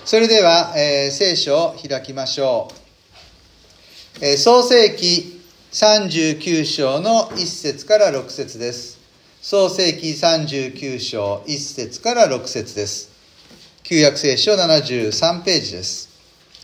それでは、聖書を開きましょう。創世記39章の1節から6節です。創世記39章1節から6節です。旧約聖書73ページです。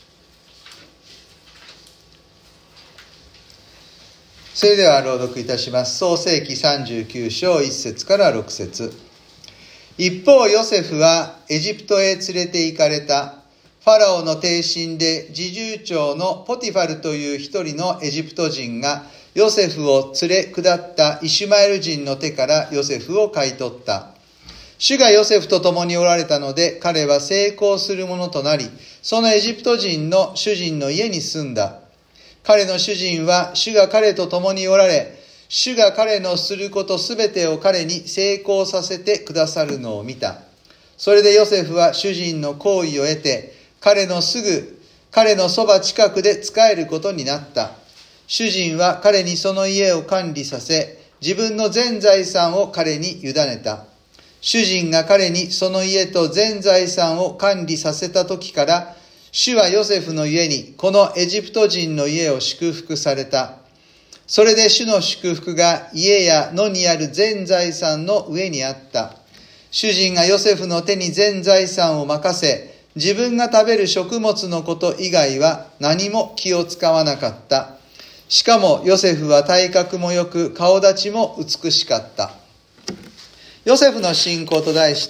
それでは朗読いたします。創世記39章1節から6節。一方ヨセフはエジプトへ連れて行かれた。ファラオの帝臣で侍従長のポティファルという一人のエジプト人がヨセフを連れ下ったイシュマエル人の手からヨセフを買い取った。主がヨセフと共におられたので彼は成功する者となり、そのエジプト人の主人の家に住んだ。彼の主人は主が彼と共におられ、主が彼のすることすべてを彼に成功させてくださるのを見た。それでヨセフは主人の好意を得て、彼のそば近くで仕えることになった。主人は彼にその家を管理させ、自分の全財産を彼に委ねた。主人が彼にその家と全財産を管理させた時から、主はヨセフの家にこのエジプト人の家を祝福された。それで主の祝福が家や野にある全財産の上にあった。主人がヨセフの手に全財産を任せ、自分が食べる食物のこと以外は何も気を使わなかった。しかもヨセフは体格も良く顔立ちも美しかった。ヨセフの信仰と題して、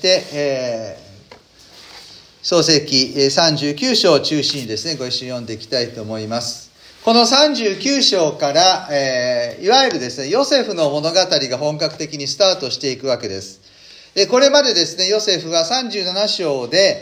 創世記39章を中心にですね、ご一緒に読んでいきたいと思います。この39章から、いわゆるですね、ヨセフの物語が本格的にスタートしていくわけです。これまでですね、ヨセフは37章で、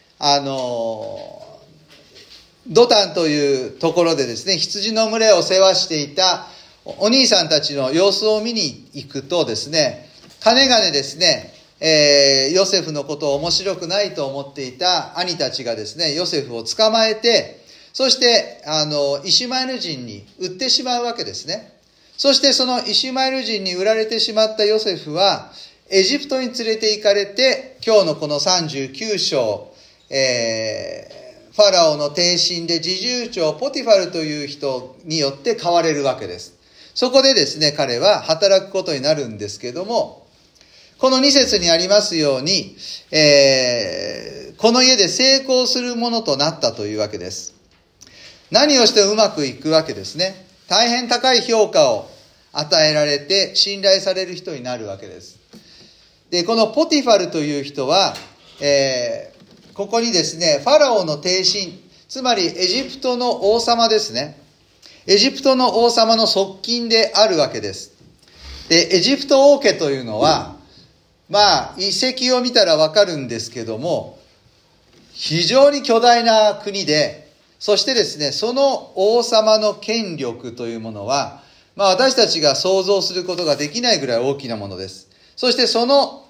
ドタンというところでですね、羊の群れを世話していたお兄さんたちの様子を見に行くとですね、かねがねですね、ヨセフのことを面白くないと思っていた兄たちがですね、ヨセフを捕まえて、そしてイシュマエル人に売ってしまうわけですね。そしてそのイシュマエル人に売られてしまったヨセフはエジプトに連れて行かれて、今日のこの39章、ファラオの帝臣で侍従長ポティファルという人によって買われるわけです。そこでですね、彼は働くことになるんですけども、この2節にありますように、この家で成功するものとなったというわけです。何をしてもうまくいくわけですね。大変高い評価を与えられて信頼される人になるわけです。で、このポティファルという人は、ここにですね、ファラオの帝臣、つまりエジプトの王様ですね。エジプトの王様の側近であるわけです。で、エジプト王家というのは、遺跡を見たらわかるんですけども、非常に巨大な国で、そしてですね、その王様の権力というものは、私たちが想像することができないぐらい大きなものです。そしてその、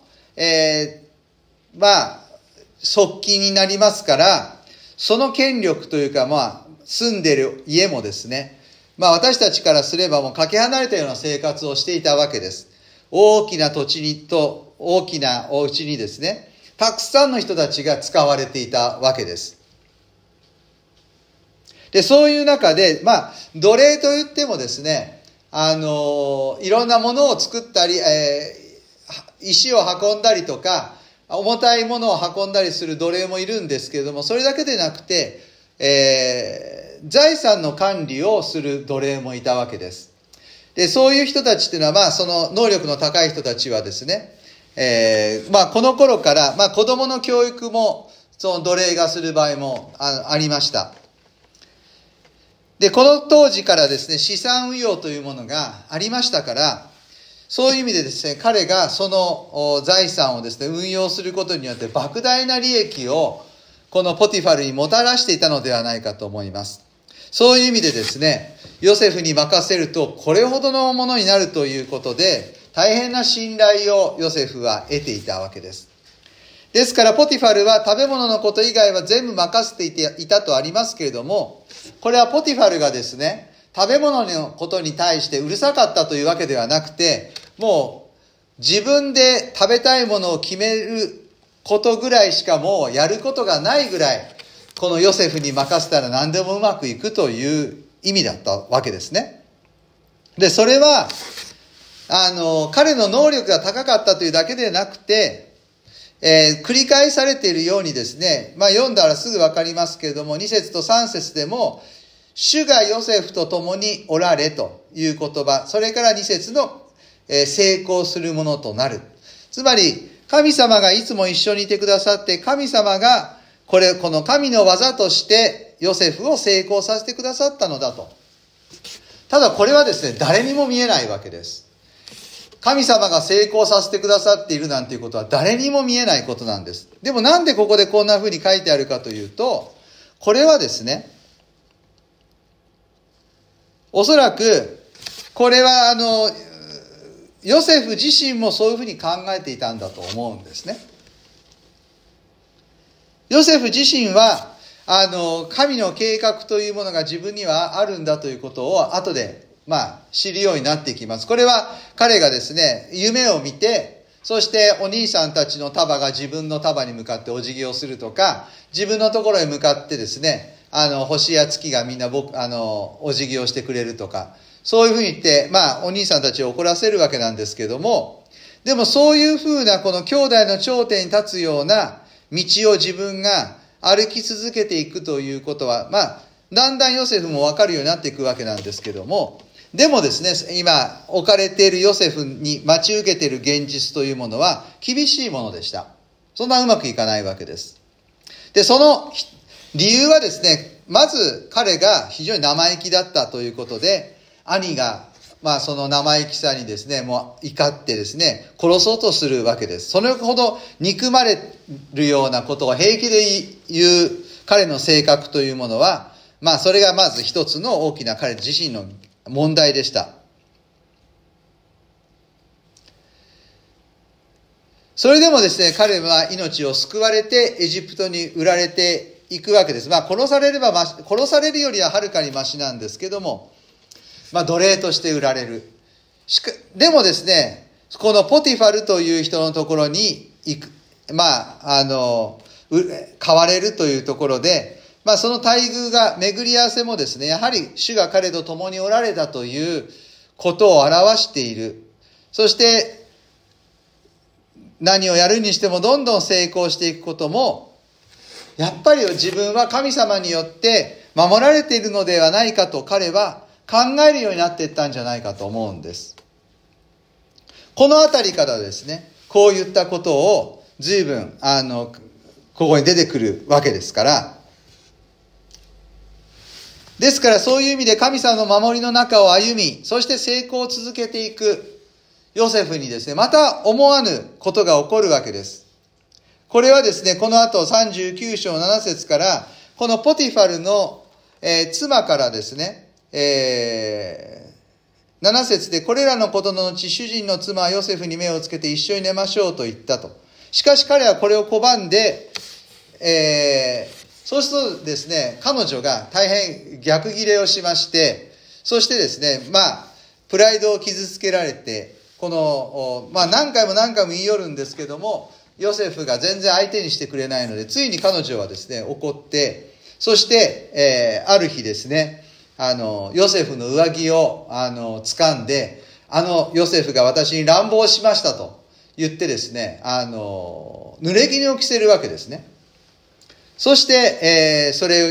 側近になりますから、その権力というか、住んでいる家もですね、私たちからすればもうかけ離れたような生活をしていたわけです。大きな土地にと大きなお家にですね、たくさんの人たちが使われていたわけです。で、そういう中で、奴隷といってもですね、いろんなものを作ったり、石を運んだりとか、重たいものを運んだりする奴隷もいるんですけれども、それだけでなくて、財産の管理をする奴隷もいたわけです。で、そういう人たちっていうのは、その能力の高い人たちはですね、この頃から、子供の教育も、その奴隷がする場合もありました。で、この当時からですね、資産運用というものがありましたから、そういう意味でですね、彼がその財産をですね、運用することによって莫大な利益をこのポティファルにもたらしていたのではないかと思います。そういう意味でですね、ヨセフに任せるとこれほどのものになるということで、大変な信頼をヨセフは得ていたわけです。ですからポティファルは食べ物のこと以外は全部任せていたとありますけれども、これはポティファルがですね、食べ物のことに対してうるさかったというわけではなくて、もう自分で食べたいものを決めることぐらいしかもうやることがないぐらい、 このヨセフに任せたら何でもうまくいくという意味だったわけですね。で、それは、彼の能力が高かったというだけでなくて、繰り返されているようにですね、読んだらすぐわかりますけれども、2節と3節でも、主がヨセフと共におられという言葉、それから2節の、成功するものとなる。つまり、神様がいつも一緒にいてくださって、神様がこの神の技としてヨセフを成功させてくださったのだと。ただこれはですね、誰にも見えないわけです。神様が成功させてくださっているなんていうことは誰にも見えないことなんです。でもなんでここでこんな風に書いてあるかというと、これはですね、おそらくこれはヨセフ自身もそういうふうに考えていたんだと思うんですね。ヨセフ自身は神の計画というものが自分にはあるんだということを後で知るようになっていきます。これは彼がですね、夢を見て、そしてお兄さんたちの束が自分の束に向かってお辞儀をするとか、自分のところへ向かってですね、星や月がみんなお辞儀をしてくれるとか、そういうふうに言って、お兄さんたちを怒らせるわけなんですけども、でもそういうふうなこの兄弟の頂点に立つような道を自分が歩き続けていくということは、だんだんヨセフも分かるようになっていくわけなんですけども、でもですね、今置かれているヨセフに待ち受けている現実というものは厳しいものでした。そんなうまくいかないわけです。で、その理由はですね、まず彼が非常に生意気だったということで、兄がその生意気さにですね、もう怒ってですね、殺そうとするわけです。それほど憎まれるようなことを平気で言う彼の性格というものは、それがまず一つの大きな彼自身の問題でした。それでもですね、彼は命を救われてエジプトに売られていくわけです。殺されるよりははるかにマシなんですけども、奴隷として売られる。でもですね、このポティファルという人のところに行く、買われるというところで、その待遇が巡り合わせもですね、やはり主が彼と共におられたということを表している。そして何をやるにしてもどんどん成功していくことも、やっぱり自分は神様によって守られているのではないかと彼は考えるようになっていったんじゃないかと思うんです。このあたりからですね、こういったことを随分ここに出てくるわけですから、ですからそういう意味で神様の守りの中を歩み、そして成功を続けていくヨセフにですね、また思わぬことが起こるわけです。これはですね、この後39章7節から、このポティファルの、妻からですね、7節で、これらのことの後、主人の妻はヨセフに目をつけて一緒に寝ましょうと言ったと。しかし彼はこれを拒んで、そうするとですね、彼女が大変逆ギレをしまして、そしてですね、プライドを傷つけられて、何回も言い寄るんですけども、ヨセフが全然相手にしてくれないので、ついに彼女はですね、怒って、そして、ある日ですね、ヨセフの上着を、掴んで、ヨセフが私に乱暴しましたと言ってですね、濡れ衣を着せるわけですね。そして、それを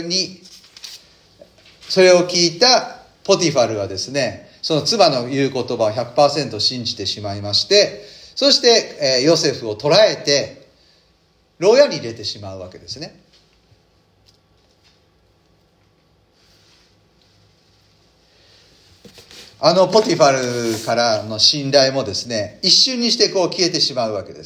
聞いたポティファルはですね、その妻の言う言葉を 100% 信じてしまいまして、そして、ヨセフを捕らえて、牢屋に入れてしまうわけですね。ポティファルからの信頼もですね、一瞬にして消えてしまうわけです。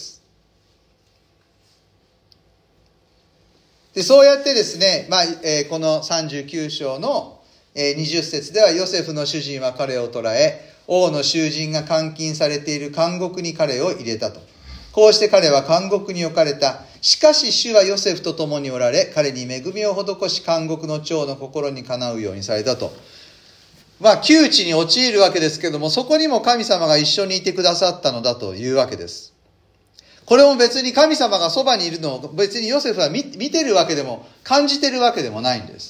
で、そうやってですね、この39章の20節では、ヨセフの主人は彼を捕らえ、王の囚人が監禁されている監獄に彼を入れたと。こうして彼は監獄に置かれた。しかし主はヨセフと共におられ、彼に恵みを施し、監獄の長の心にかなうようにされたと。窮地に陥るわけですけども、そこにも神様が一緒にいてくださったのだというわけです。 これも別に神様がそばにいるのを別にヨセフは見てるわけでも感じてるわけでもないんです。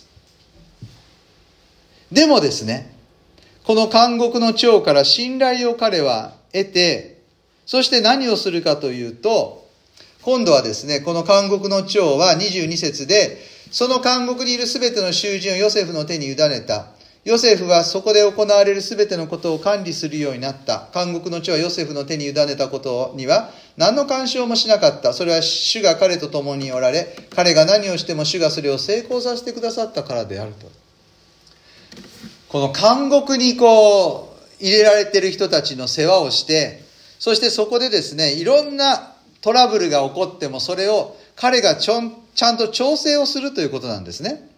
でもですね、この監獄の長から信頼を彼は得て、そして何をするかというと、今度はですね、この監獄の長は22節で、その監獄にいるすべての囚人をヨセフの手に委ねた。ヨセフはそこで行われるすべてのことを管理するようになった。監獄の長はヨセフの手に委ねたことには何の干渉もしなかった。それは主が彼と共におられ、彼が何をしても主がそれを成功させてくださったからであると。この監獄に入れられている人たちの世話をして、そしてそこでですね、いろんなトラブルが起こってもそれを彼がちゃんと調整をするということなんですね。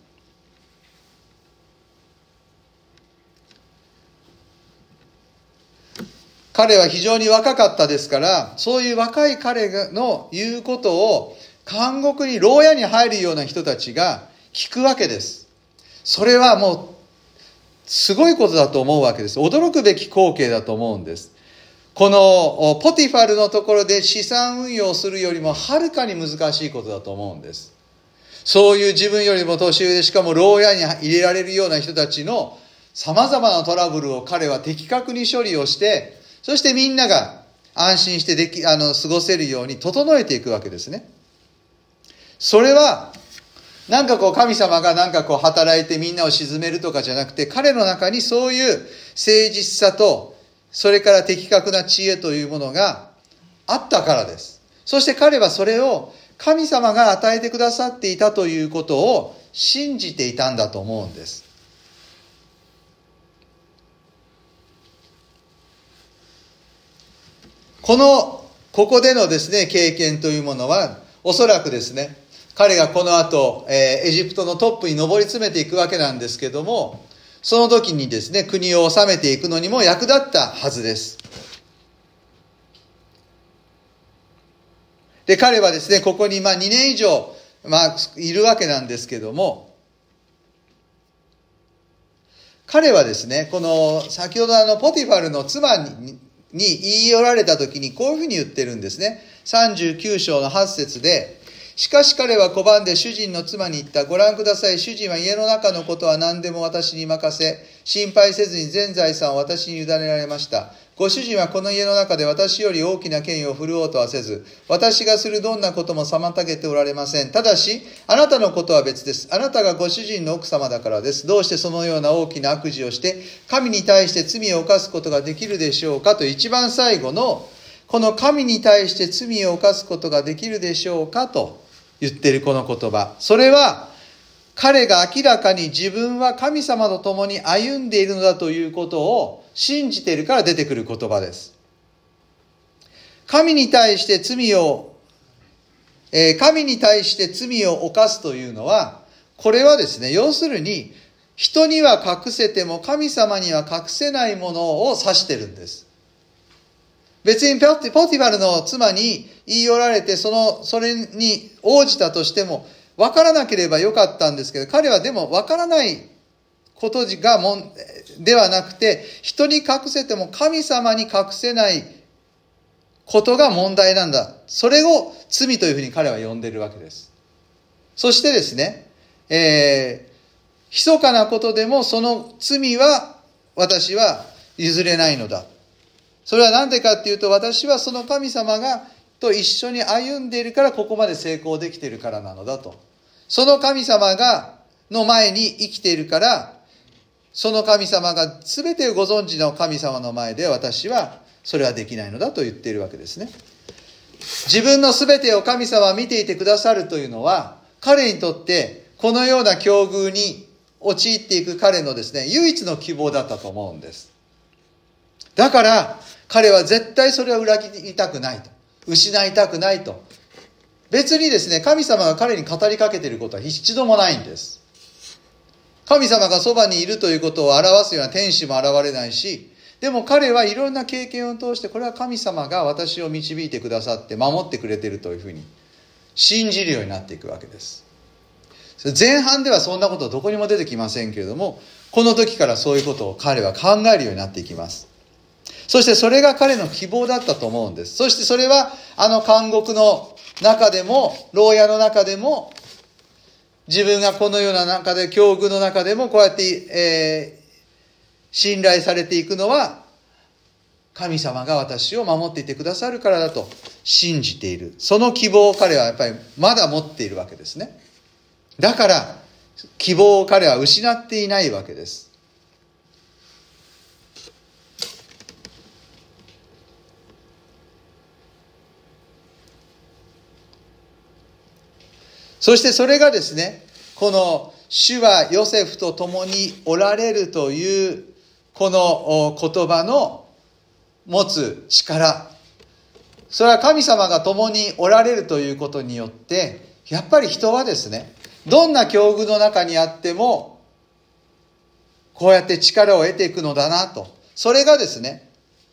彼は非常に若かったですから、そういう若い彼の言うことを監獄に牢屋に入るような人たちが聞くわけです。それはもうすごいことだと思うわけです。驚くべき光景だと思うんです。このポティファルのところで資産運用するよりもはるかに難しいことだと思うんです。そういう自分よりも年上で、しかも牢屋に入れられるような人たちの様々なトラブルを彼は的確に処理をして、そしてみんなが安心して過ごせるように整えていくわけですね。それはなんか神様が働いてみんなを鎮めるとかじゃなくて、彼の中にそういう誠実さと、それから的確な知恵というものがあったからです。そして彼はそれを神様が与えてくださっていたということを信じていたんだと思うんです。ここでのですね、経験というものは、おそらくですね、彼がこの後、エジプトのトップに上り詰めていくわけなんですけども、その時にですね、国を治めていくのにも役立ったはずです。で、彼はですね、ここに2年以上、いるわけなんですけども、彼はですね、先ほどポティファルの妻に言い寄られた時にこういうふうに言ってるんですね。39章の8節で、しかし彼は拒んで主人の妻に言った。ご覧ください。主人は家の中のことは何でも私に任せ、心配せずに全財産を私に委ねられました。ご主人はこの家の中で私より大きな権威を振るおうとはせず、私がするどんなことも妨げておられません。ただし、あなたのことは別です。あなたがご主人の奥様だからです。どうしてそのような大きな悪事をして、神に対して罪を犯すことができるでしょうかと、一番最後の、この神に対して罪を犯すことができるでしょうかと言っているこの言葉。それは、彼が明らかに自分は神様と共に歩んでいるのだということを信じているから出てくる言葉です。神に対して罪を犯すというのは、これはですね、要するに人には隠せても神様には隠せないものを指してるんです。別にポティファルの妻に言い寄られてそれに応じたとしても分からなければよかったんですけど、彼はでも分からないことではなくて、人に隠せても神様に隠せないことが問題なんだ。それを罪というふうに彼は呼んでいるわけです。そしてですね、密かなことでもその罪は私は譲れないのだ。それは何でかっていうと、私はその神様と一緒に歩んでいるからここまで成功できているからなのだと。その神様の前に生きているから、その神様が全てをご存知の神様の前で私はそれはできないのだと言っているわけですね。自分の全てを神様は見ていてくださるというのは、彼にとってこのような境遇に陥っていく彼のですね、唯一の希望だったと思うんです。だから彼は絶対それを裏切りたくないと、失いたくないと。別にですね、神様が彼に語りかけていることは一度もないんです。神様がそばにいるということを表すような天使も現れないし、でも彼はいろんな経験を通して、これは神様が私を導いてくださって守ってくれているというふうに信じるようになっていくわけです。前半ではそんなことどこにも出てきませんけれども、この時からそういうことを彼は考えるようになっていきます。 そしてそれが彼の希望だったと思うんです。そしてそれは監獄の中でも、牢屋の中でも、自分がこのような中で、境遇の中でもこうやって、信頼されていくのは、神様が私を守っていてくださるからだと信じている。その希望を彼はやっぱりまだ持っているわけですね。だから、希望を彼は失っていないわけです。そしてそれがですね、この主はヨセフと共におられるというこの言葉の持つ力、それは神様が共におられるということによって、やっぱり人はですね、どんな境遇の中にあってもこうやって力を得ていくのだなと。それがですね、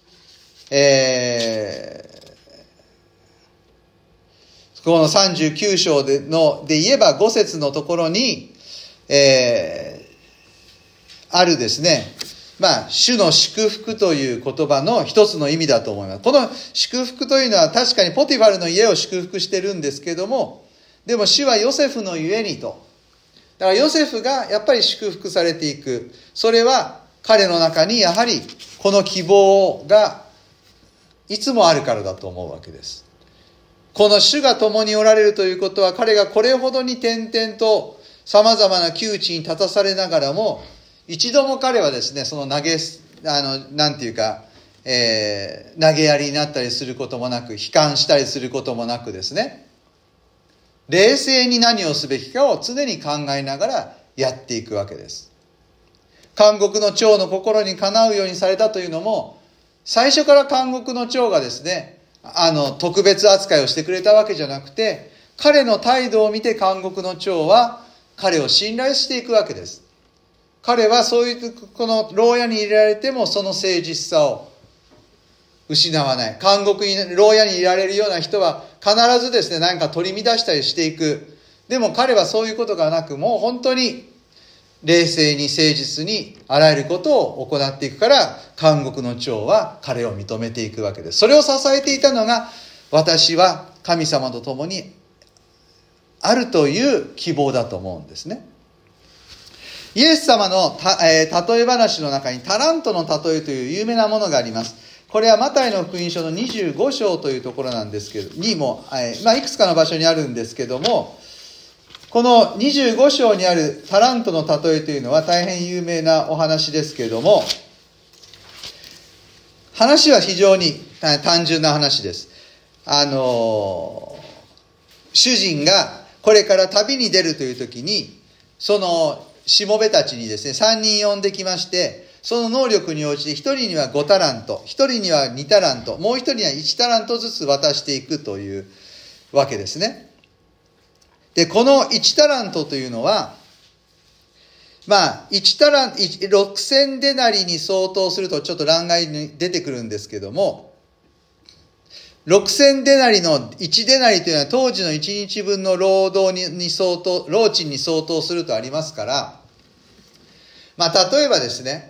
この39章で言えば5節のところに、あるですね、主の祝福という言葉の一つの意味だと思います。この祝福というのは確かにポティファルの家を祝福してるんですけども、でも主はヨセフのゆえにと。だからヨセフがやっぱり祝福されていく。それは彼の中にやはりこの希望がいつもあるからだと思うわけです。この主が共におられるということは、彼がこれほどに点々と様々な窮地に立たされながらも、一度も彼はですね、その投げやりになったりすることもなく、悲観したりすることもなくですね、冷静に何をすべきかを常に考えながらやっていくわけです。監獄の長の心にかなうようにされたというのも、最初から監獄の長がですね、特別扱いをしてくれたわけじゃなくて、彼の態度を見て監獄の長は彼を信頼していくわけです。彼はそういうこの牢屋に入れられてもその誠実さを失わない。牢屋に入れられるような人は必ずですね、何か取り乱したりしていく。でも彼はそういうことがなく、もう本当に冷静に誠実にあらゆることを行っていくから、監獄の長は彼を認めていくわけです。それを支えていたのが、私は神様と共にあるという希望だと思うんですね。イエス様の例え話の中にタラントの例えという有名なものがあります。これはマタイの福音書の25章というところなんですけど、にも、いくつかの場所にあるんですけども、この25章にあるタラントの例えというのは大変有名なお話ですけれども、話は非常に単純な話です。主人がこれから旅に出るという時に、そのしもべたちにですね、3人呼んできまして、その能力に応じて1人には5タラント、1人には2タラント、もう1人には1タラントずつ渡していくというわけですね。で、この1タラントというのは、6000デナリに相当するとちょっと欄外に出てくるんですけども、6000デナリの1デナリというのは当時の1日分の労賃に相当するとありますから、例えばですね、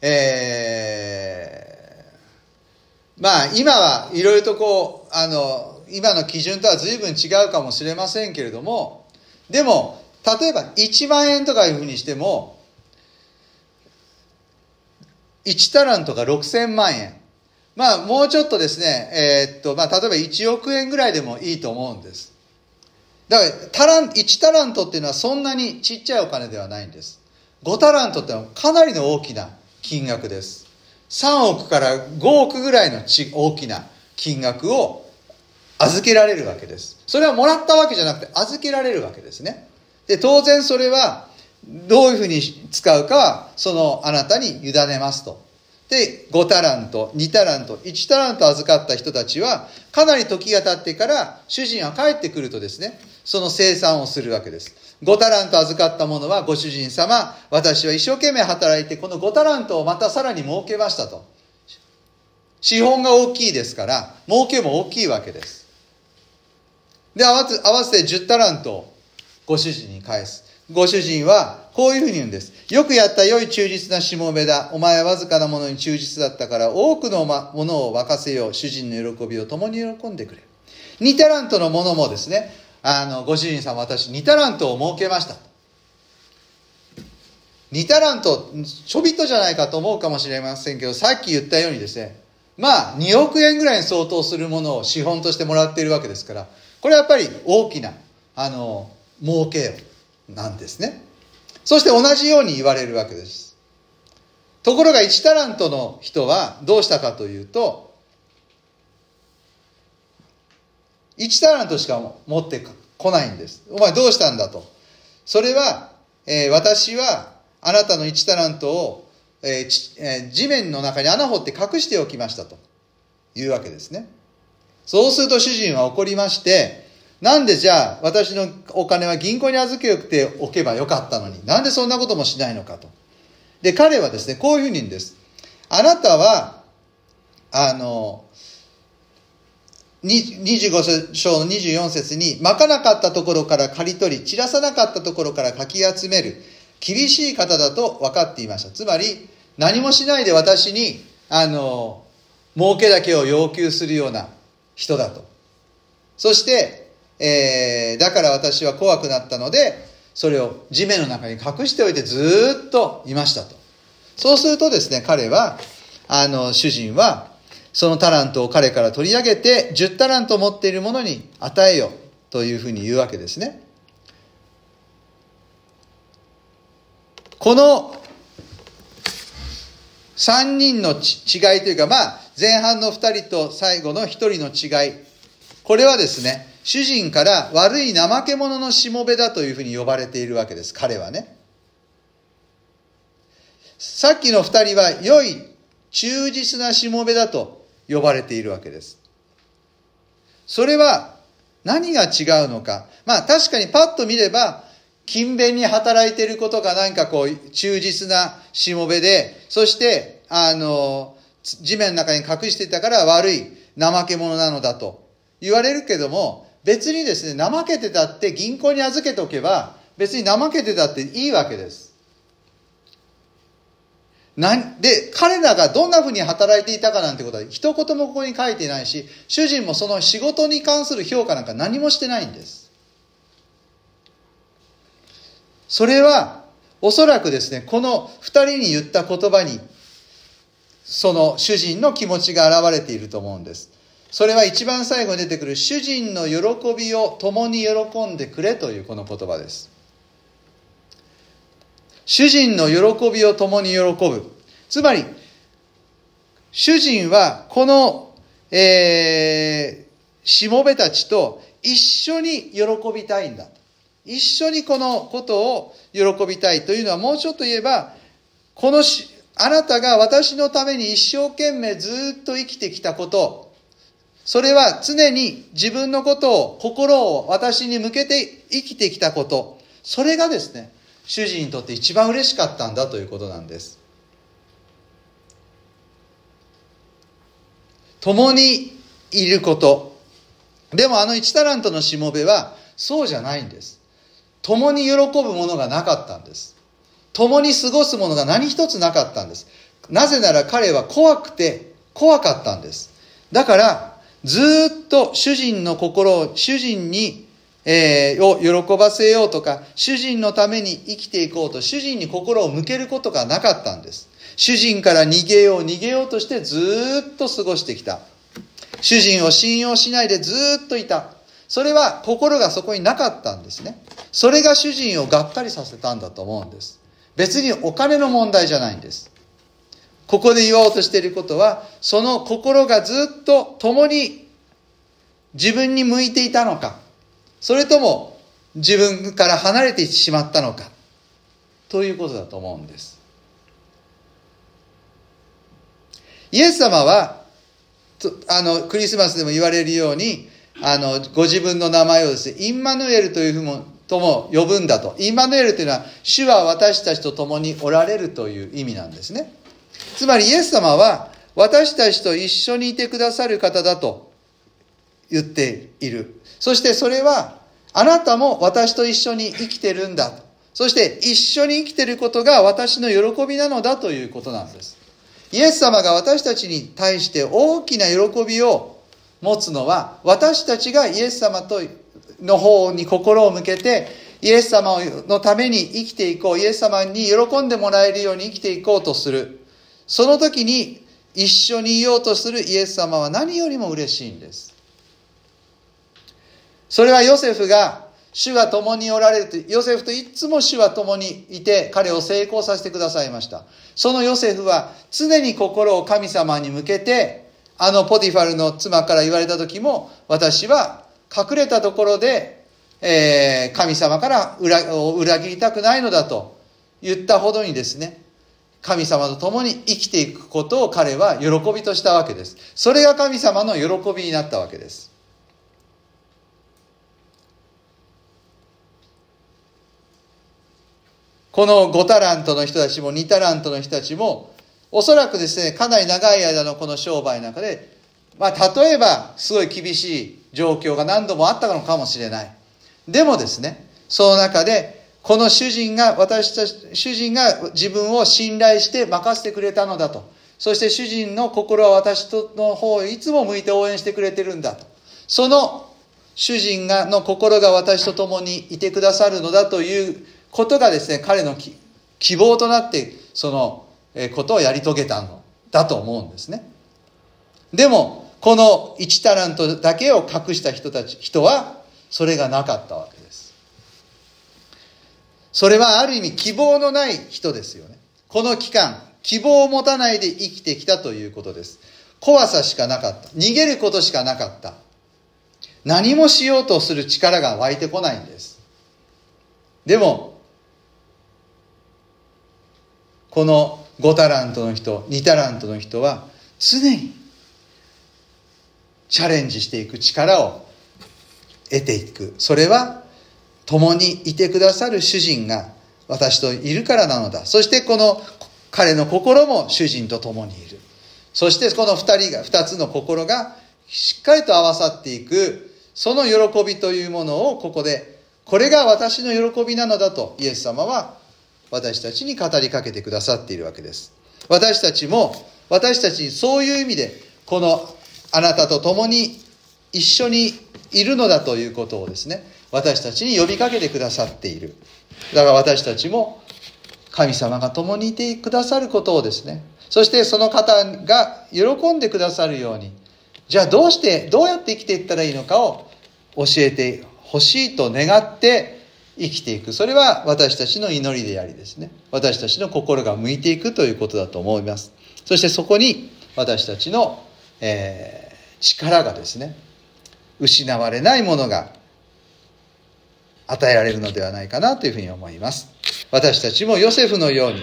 今はいろいろと今の基準とは随分違うかもしれませんけれども、でも、例えば1万円とかいうふうにしても、1タラントが6000万円。もうちょっとですね、例えば1億円ぐらいでもいいと思うんです。だから1タラントっていうのはそんなにちっちゃいお金ではないんです。5タラントってのはかなりの大きな金額です。3億から5億ぐらいの大きな金額を預けられるわけです。それはもらったわけじゃなくて預けられるわけですね。で、当然それはどういうふうに使うかはあなたに委ねますと。で、5タラント、2タラント、1タラント預かった人たちはかなり時が経ってから主人は帰ってくるとですね、その清算をするわけです。5タラント預かったものは、ご主人様、私は一生懸命働いてこの5タラントをまたさらに儲けましたと。資本が大きいですから儲けも大きいわけです。で、合わせて10タラントをご主人に返す。 ご主人はこういうふうに言うんです。よくやった良い忠実なしもべだ。お前はわずかなものに忠実だったから多くのものを沸かせよう。主人の喜びを共に喜んでくれ。2タラントのものもですね、ご主人様、私2タラントを設けました。2タラント、ちょびっとじゃないかと思うかもしれませんけど、さっき言ったようにですね、2億円ぐらいに相当するものを資本としてもらっているわけですから、これはやっぱり大きな、儲けなんですね。そして同じように言われるわけです。ところが1タラントの人はどうしたかというと、1タラントしか持ってこないんです。お前どうしたんだと。それは、私はあなたの1タラントを、地面の中に穴掘って隠しておきましたというわけですね。そうすると主人は怒りまして、なんでじゃあ私のお金は銀行に預けておけばよかったのに、なんでそんなこともしないのかと。で、彼はですね、こういうふうに言うんです。あなたは、25章の24節に、まかなかったところから刈り取り、散らさなかったところからかき集める、厳しい方だと分かっていました。つまり、何もしないで私に、儲けだけを要求するような人だと。そして、だから私は怖くなったので、それを地面の中に隠しておいてずっといましたと。そうするとですね、彼は、主人は、そのタラントを彼から取り上げて、10タラント持っている者に与えよというふうに言うわけですね。この3人の違いというか、前半の2人と最後の1人の違い。これはですね、主人から悪い怠け者のしもべだというふうに呼ばれているわけです、彼はね。さっきの2人は良い忠実なしもべだと呼ばれているわけです。それは何が違うのか。確かにパッと見れば、勤勉に働いていることが忠実なしもべで、そして、地面の中に隠していたから悪い怠け者なのだと言われるけども、別にですね、怠けてたって銀行に預けておけば、別に怠けてたっていいわけです。で、彼らがどんなふうに働いていたかなんてことは一言もここに書いていないし、主人もその仕事に関する評価なんか何もしてないんです。それはおそらくですね、この二人に言った言葉にその主人の気持ちが現れていると思うんです。それは一番最後に出てくる主人の喜びを共に喜んでくれというこの言葉です。主人の喜びを共に喜ぶ。つまり、主人はこの、しもべたちと一緒に喜びたいんだ。一緒にこのことを喜びたいというのは、もうちょっと言えば、あなたが私のために一生懸命ずっと生きてきたこと、それは常に自分のことを、心を私に向けて生きてきたこと、それがですね、主人にとって一番嬉しかったんだということなんです。共にいること。でも1タラントのしもべはそうじゃないんです。共に喜ぶものがなかったんです。共に過ごすものが何一つなかったんです。なぜなら彼は怖くて怖かったんです。だからずっと主人の心を主人にを喜ばせようとか、主人のために生きていこうと、主人に心を向けることがなかったんです。主人から逃げようとしてずっと過ごしてきた。主人を信用しないでずっといた。それは心がそこになかったんですね。それが主人をがっかりさせたんだと思うんです。別にお金の問題じゃないんです。ここで言おうとしていることは、その心がずっと共に自分に向いていたのか、それとも自分から離れてしまったのかということだと思うんです。イエス様はクリスマスでも言われるようにご自分の名前をですね、インマヌエルというふうとも呼ぶんだと。インマヌエルというのは主は私たちと共におられるという意味なんですね。つまりイエス様は私たちと一緒にいてくださる方だと言っている。そしてそれはあなたも私と一緒に生きてるんだと。 そして一緒に生きていることが私の喜びなのだということなんです。イエス様が私たちに対して大きな喜びを持つのは、私たちがイエス様の方に心を向けて、イエス様のために生きていこう、イエス様に喜んでもらえるように生きていこうとする。その時に一緒にいようとするイエス様は何よりも嬉しいんです。それはヨセフが、主が共におられると、ヨセフといつも主は共にいて、彼を成功させてくださいました。そのヨセフは常に心を神様に向けて、ポティファルの妻から言われた時も、私は隠れたところで、神様から裏切りたくないのだと言ったほどにですね、神様と共に生きていくことを彼は喜びとしたわけです。それが神様の喜びになったわけです。この5タラントの人たちも2タラントの人たちも、おそらくですね、かなり長い間のこの商売の中で、例えばすごい厳しい状況が何度もあったのかもしれない。でもですね、その中でこの主人が自分を信頼して任せてくれたのだと。そして主人の心は私の方へいつも向いて応援してくれてるんだと。その主人の心が私と共にいてくださるのだということがですね、彼の希望となってそのことをやり遂げたのだと思うんですね。でもこの1タラントだけを隠した人はそれがなかったわけです。それはある意味希望のない人ですよね。この期間希望を持たないで生きてきたということです。怖さしかなかった。逃げることしかなかった。何もしようとする力が湧いてこないんです。でもこの5タラントの人、2タラントの人は常にチャレンジしていく力を得ていく。それは共にいてくださる主人が私といるからなのだ。そしてこの彼の心も主人と共にいる。そしてこの2つの心がしっかりと合わさっていく、その喜びというものをここで、これが私の喜びなのだとイエス様は私たちに語りかけてくださっているわけです。私たちにそういう意味で、このあなたと共に一緒にいるのだということをですね、私たちに呼びかけてくださっている。だから私たちも神様が共にいてくださることをですね、そしてその方が喜んでくださるように、じゃあどうやって生きていったらいいのかを教えてほしいと願って生きていく。それは私たちの祈りでありですね、私たちの心が向いていくということだと思います。そしてそこに私たちの、力がですね、失われないものが与えられるのではないかなというふうに思います。私たちもヨセフのように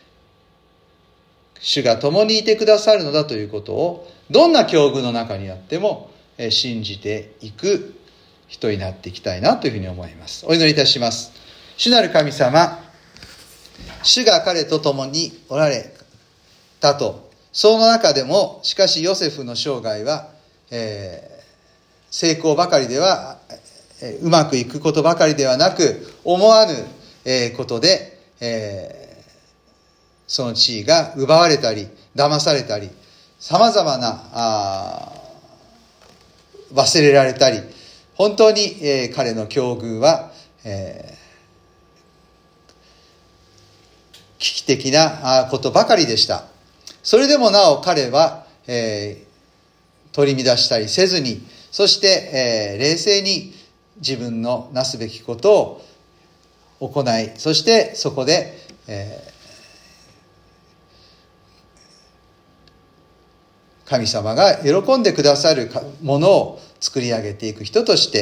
主が共にいてくださるのだということを、どんな境遇の中にあっても信じていく人になっていきたいなというふうに思います。お祈りいたします。主なる神様、主が彼と共におられたと。その中でもしかしヨセフの生涯は、成功ばかりでは、うまくいくことばかりではなく、思わぬことで、その地位が奪われたり騙されたり、さまざまな忘れられたり、本当に、彼の境遇は、危機的なことばかりでした。それでもなお彼は、取り乱したりせずに、そして、冷静に自分のなすべきことを行い、そしてそこで、神様が喜んでくださるものを作り上げていく人として、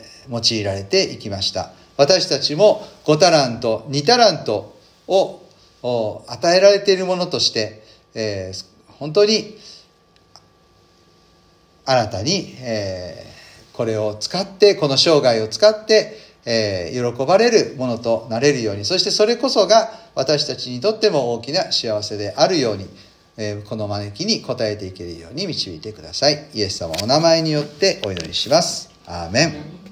用いられていきました。私たちも5タラント、2タラントを与えられているものとして、本当に新たに、これを使って、この生涯を使って、喜ばれるものとなれるように、そしてそれこそが私たちにとっても大きな幸せであるように、この招きに応えていけるように導いてください。イエス様お名前によってお祈りします。アーメン。